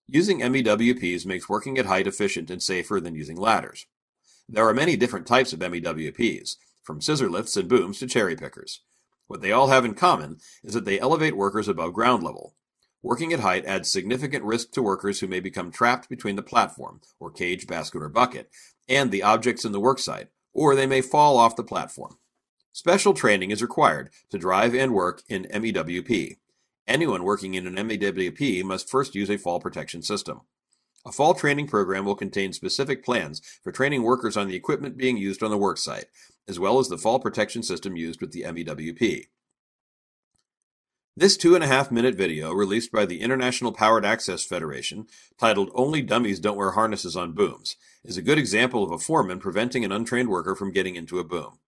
Using MEWPs makes working at height efficient and safer than using ladders. There are many different types of MEWPs, from scissor lifts and booms to cherry pickers. What they all have in common is that they elevate workers above ground level. Working at height adds significant risk to workers who may become trapped between the platform, or cage, basket, or bucket, and the objects in the worksite, or they may fall off the platform. Special training is required to drive and work in MEWP. Anyone working in an MEWP must first use a fall protection system. A fall training program will contain specific plans for training workers on the equipment being used on the worksite, as well as the fall protection system used with the MEWP. This 2.5-minute video, released by the International Powered Access Federation, titled "Only Dummies Don't Wear Harnesses on Booms," is a good example of a foreman preventing an untrained worker from getting into a boom.